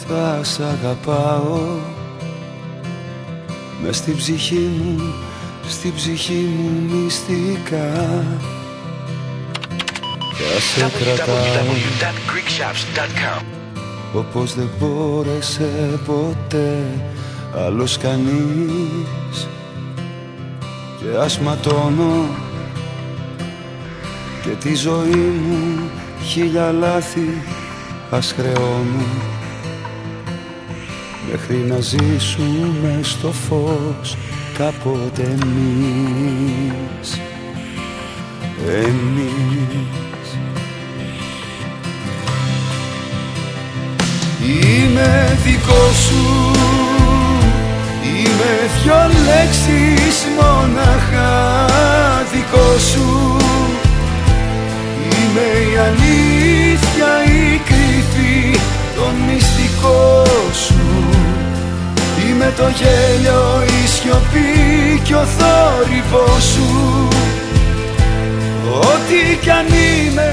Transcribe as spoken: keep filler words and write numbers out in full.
θα σ' αγαπάω μες στην ψυχή μου, στην ψυχή μου μυστικά. Θα σε κρατάω όπως δεν μπόρεσε ποτέ άλλος κανείς. Και ας ματώνω και τη ζωή μου χίλια λάθη ας χρεώνω, μέχρι να ζήσουμε στο φως κάποτε εμείς. Εμείς. Είμαι δικό σου, είμαι δυο λέξεις μοναχά δικό σου. Είμαι η αλήθεια, η κρυφή, το μυστικό σου. Είμαι το γέλιο, η σιωπή κι ο θόρυβος σου. Ό,τι κι αν είμαι